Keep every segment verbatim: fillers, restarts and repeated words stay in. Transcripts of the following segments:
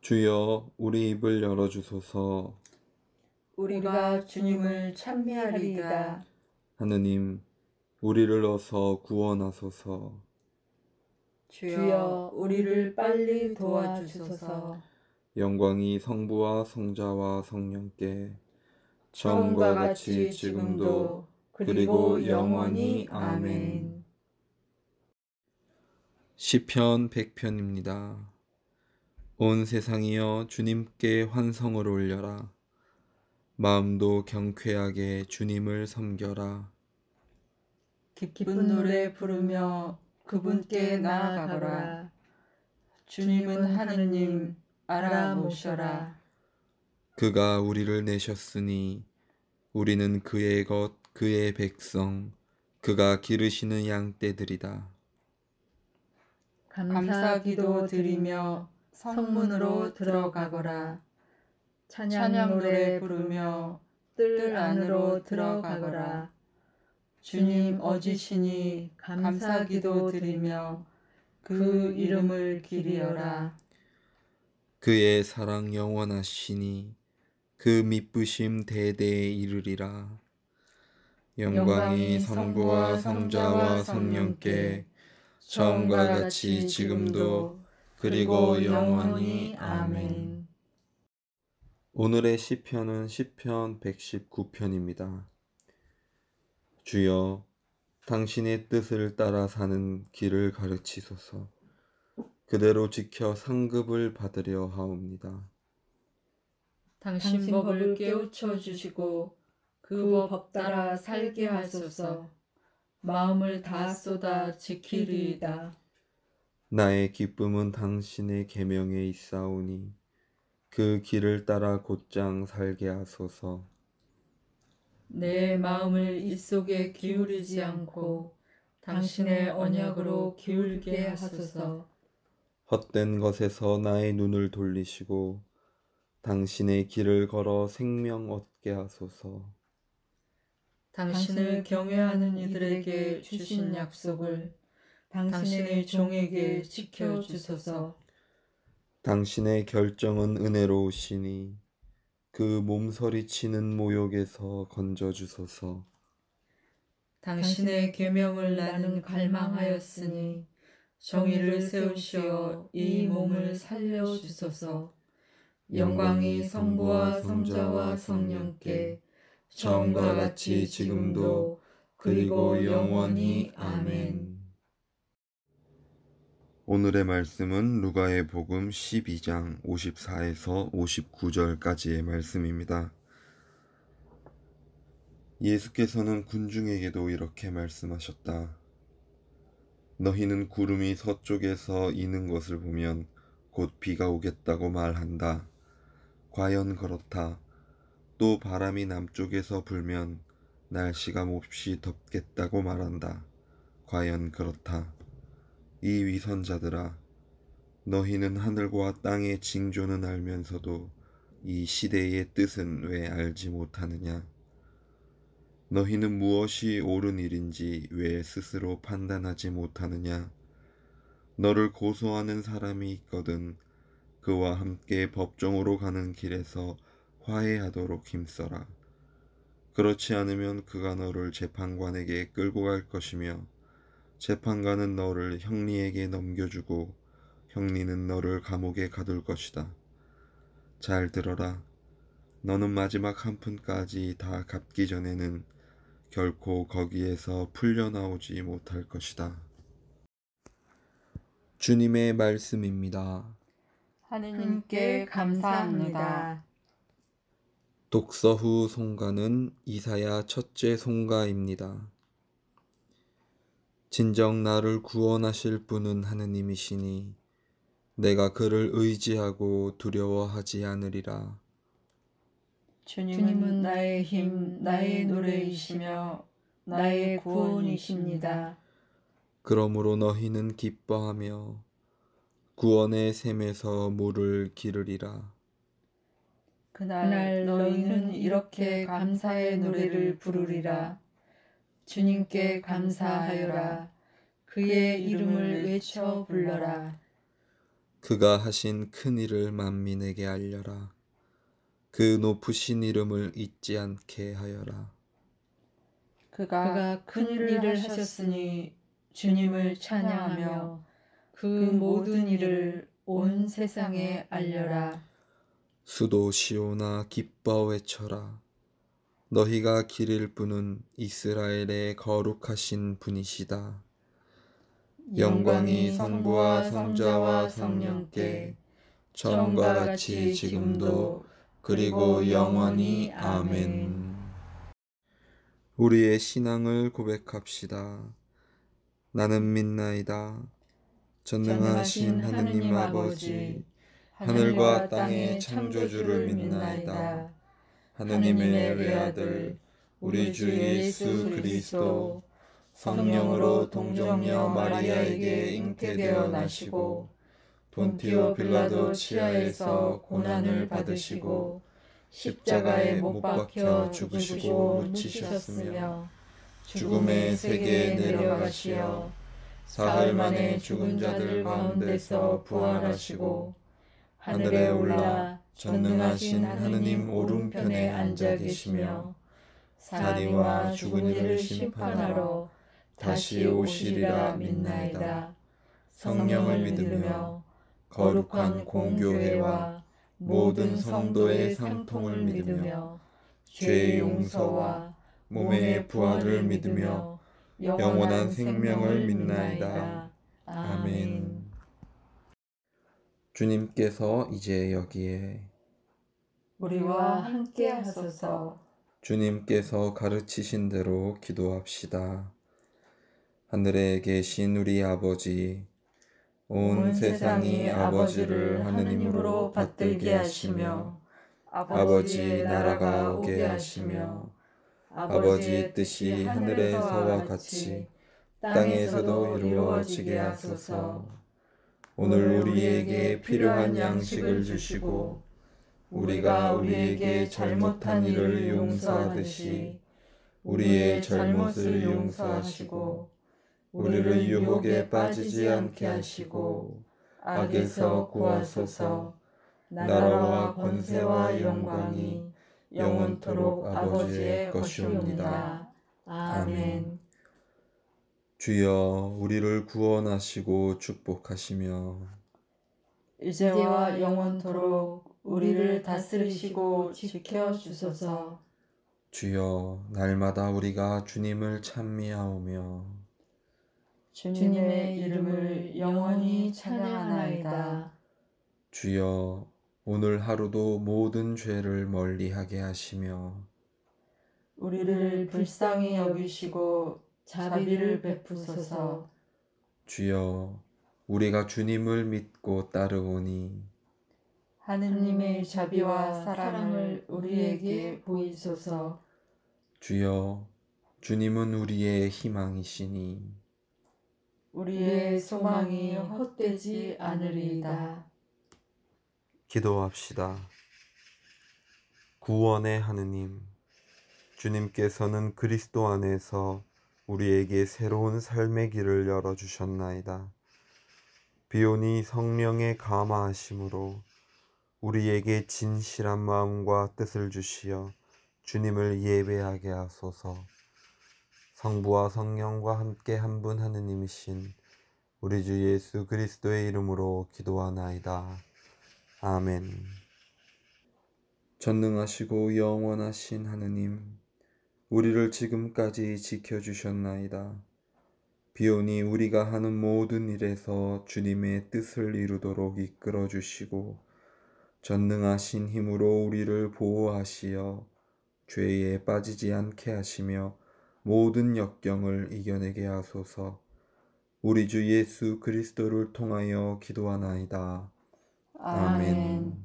주여, 우리 입을 열어주소서. 우리가 주님을 찬미하리이다. 하느님, 우리를 어서 구원하소서. 주여, 우리를 빨리 도와주소서. 영광이 성부와 성자와 성령께 처음과 같이 지금도 그리고 영원히 아멘. 시편 백 편입니다. 온 세상이여 주님께 환성을 올려라. 마음도 경쾌하게 주님을 섬겨라. 기쁜 노래 부르며 그분께 나아가거라. 주님은 하느님 알아보셔라. 그가 우리를 내셨으니 우리는 그의 것, 그의 백성, 그가 기르시는 양떼들이다. 감사기도 드리며 성문으로 들어가거라. 찬양 노래 부르며 뜰 안으로 들어가거라. 주님 어지시니 감사기도 드리며 그 이름을 기리어라. 그의 사랑 영원하시니 그 미쁘심 대대에 이르리라. 영광이 성부와 성자와 성령께 처음과 같이 지금도 그리고 영원히 아멘. 오늘의 시편은 시편 백십구 편입니다. 주여, 당신의 뜻을 따라 사는 길을 가르치소서. 그대로 지켜 상급을 받으려 하옵니다. 당신 법을 깨우쳐 주시고 그 법 따라 살게 하소서. 마음을 다 쏟아 지키리이다. 나의 기쁨은 당신의 계명에 있사오니 그 길을 따라 곧장 살게 하소서. 내 마음을 이 속에 기울이지 않고 당신의 언약으로 기울게 하소서. 헛된 것에서 나의 눈을 돌리시고 당신의 길을 걸어 생명 얻게 하소서. 당신을 경외하는 이들에게 주신 약속을 당신의 종에게 지켜주소서. 당신의 결정은 은혜로우시니 그 몸서리치는 모욕에서 건져주소서. 당신의 계명을 나는 갈망하였으니 정의를 세우시어 이 몸을 살려주소서. 영광이 성부와 성자와 성령께 처음과 같이 지금도 그리고 영원히 아멘. 오늘의 말씀은 루가의 복음 십이 장 오십사에서 오십구 절까지의 말씀입니다. 예수께서는 군중에게도 이렇게 말씀하셨다. 너희는 구름이 서쪽에서 이는 것을 보면 곧 비가 오겠다고 말한다. 과연 그렇다. 또 바람이 남쪽에서 불면 날씨가 몹시 덥겠다고 말한다. 과연 그렇다. 이 위선자들아, 너희는 하늘과 땅의 징조는 알면서도 이 시대의 뜻은 왜 알지 못하느냐? 너희는 무엇이 옳은 일인지 왜 스스로 판단하지 못하느냐? 너를 고소하는 사람이 있거든 그와 함께 법정으로 가는 길에서 화해하도록 힘써라. 그렇지 않으면 그가 너를 재판관에게 끌고 갈 것이며 재판관은 너를 형리에게 넘겨주고 형리는 너를 감옥에 가둘 것이다. 잘 들어라. 너는 마지막 한 푼까지 다 갚기 전에는 결코 거기에서 풀려나오지 못할 것이다. 주님의 말씀입니다. 하느님께 감사합니다. 독서 후 송가는 이사야 첫째 송가입니다. 진정 나를 구원하실 분은 하느님이시니 내가 그를 의지하고 두려워하지 않으리라. 주님은 나의 힘, 나의 노래이시며 나의 구원이십니다. 그러므로 너희는 기뻐하며 구원의 샘에서 물을 기르리라. 그날 너희는 이렇게 감사의 노래를 부르리라. 주님께 감사하여라. 그의 이름을 외쳐 불러라. 그가 하신 큰 일을 만민에게 알려라. 그 높으신 이름을 잊지 않게 하여라. 그가 큰 일을 하셨으니 주님을 찬양하며 그 모든 일을 온 세상에 알려라. 수도 시온아 기뻐 외쳐라. 너희가 기릴 분은 이스라엘의 거룩하신 분이시다. 영광이 성부와 성자와 성령께 처음과 같이 지금도 그리고 영원히 아멘. 우리의 신앙을 고백합시다. 나는 믿나이다. 전능하신 하느님 아버지, 하늘과 땅의 창조주를 믿나이다. 하느님의 외아들 우리 주 예수 그리스도 성령으로 동정녀 마리아에게 잉태되어 나시고 본티오 빌라도 치하에서 고난을 받으시고 십자가에 못 박혀 죽으시고 묻히셨으며 죽음의 세계에 내려가시어 사흘 만에 죽은 자들 가운데서 부활하시고 하늘에 올라 전능하신 하느님 오른편에 앉아 계시며 사리와 죽은 이를 심판하러 다시 오시리라 믿나이다. 성령을 믿으며 거룩한 공교회와 모든 성도의 상통을 믿으며 죄의 용서와 몸의 부활을 믿으며 영원한 생명을 믿나이다. 아멘. 주님께서 이제 여기에 우리와 함께 하소서. 주님께서 가르치신 대로 기도합시다. 하늘에 계신 우리 아버지, 온 세상이 아버지를 하느님으로 받들게 하시며 아버지의 나라가 오게 하시며 아버지의 뜻이 하늘에서와 같이 땅에서도 이루어지게 하소서. 오늘 우리에게 필요한 양식을 주시고 우리가 우리에게 잘못한 일을 용서하듯이 우리의 잘못을 용서하시고 우리를 유혹에 빠지지 않게 하시고 악에서 구하소서. 나라와 권세와 영광이 영원토록 아버지의 것이옵니다. 아멘. 주여, 우리를 구원하시고 축복하시며 이제와 영원토록 우리를 다스리시고 지켜주소서. 주여, 날마다 우리가 주님을 찬미하오며 주님의 이름을 영원히 찬양하나이다. 주여, 오늘 하루도 모든 죄를 멀리하게 하시며 우리를 불쌍히 여기시고 자비를 베푸소서. 주여, 우리가 주님을 믿고 따르오니 하느님의 자비와 사랑을 우리에게 보이소서. 주여, 주님은 우리의 희망이시니 우리의 소망이 헛되지 않으리이다. 기도합시다. 구원의 하느님, 주님께서는 그리스도 안에서 우리에게 새로운 삶의 길을 열어주셨나이다. 비오니 성령의 감화하심으로 우리에게 진실한 마음과 뜻을 주시어 주님을 예배하게 하소서. 성부와 성령과 함께 한 분 하느님이신 우리 주 예수 그리스도의 이름으로 기도하나이다. 아멘. 전능하시고 영원하신 하느님, 우리를 지금까지 지켜주셨나이다. 비오니 우리가 하는 모든 일에서 주님의 뜻을 이루도록 이끌어 주시고 전능하신 힘으로 우리를 보호하시어 죄에 빠지지 않게 하시며 모든 역경을 이겨내게 하소서. 우리 주 예수 그리스도를 통하여 기도하나이다. 아멘.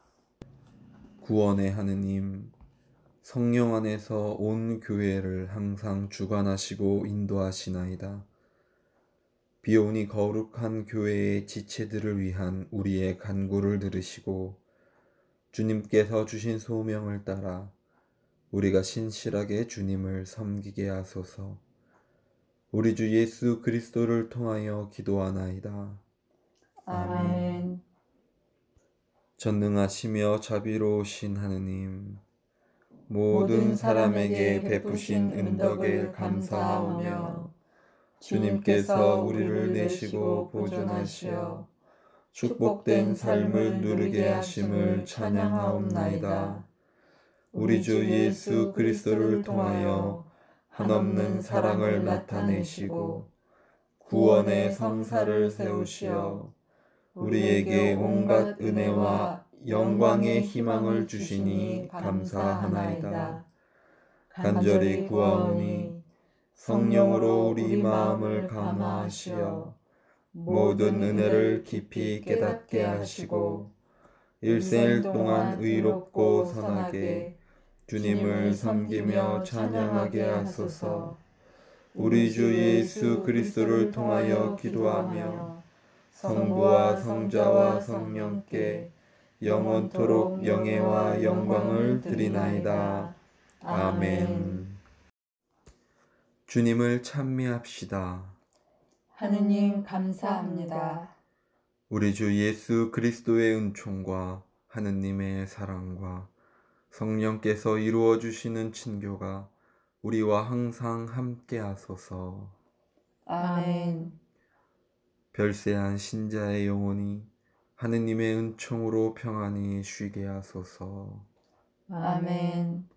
구원의 하느님, 성령 안에서 온 교회를 항상 주관하시고 인도하시나이다. 비오니 거룩한 교회의 지체들을 위한 우리의 간구를 들으시고 주님께서 주신 소명을 따라 우리가 신실하게 주님을 섬기게 하소서. 우리 주 예수 그리스도를 통하여 기도하나이다. 아멘. 전능하시며 자비로우신 하느님, 모든 사람에게 베푸신 은덕을 감사하며 주님께서 우리를 내시고 보존하시어 축복된 삶을 누리게 하심을 찬양하옵나이다. 우리 주 예수 그리스도를 통하여 한없는 사랑을 나타내시고 구원의 성사를 세우시어 우리에게 온갖 은혜와 영광의 희망을 주시니 감사하나이다. 간절히 구하오니 성령으로 우리 마음을 감화하시어 모든 은혜를 깊이 깨닫게 하시고 일생일 동안 의롭고 선하게 주님을 섬기며 찬양하게 하소서. 우리 주 예수 그리스도를 통하여 기도하며 성부와 성자와 성령께 영원토록 명예와 영광을 드리나이다. 아멘. 주님을 찬미합시다. 하느님 감사합니다. 우리 주 예수 그리스도의 은총과 하느님의 사랑과 성령께서 이루어 주시는 친교가 우리와 항상 함께 하소서. 아멘. 별세한 신자의 영혼이 하느님의 은총으로 평안히 쉬게 하소서. 아멘.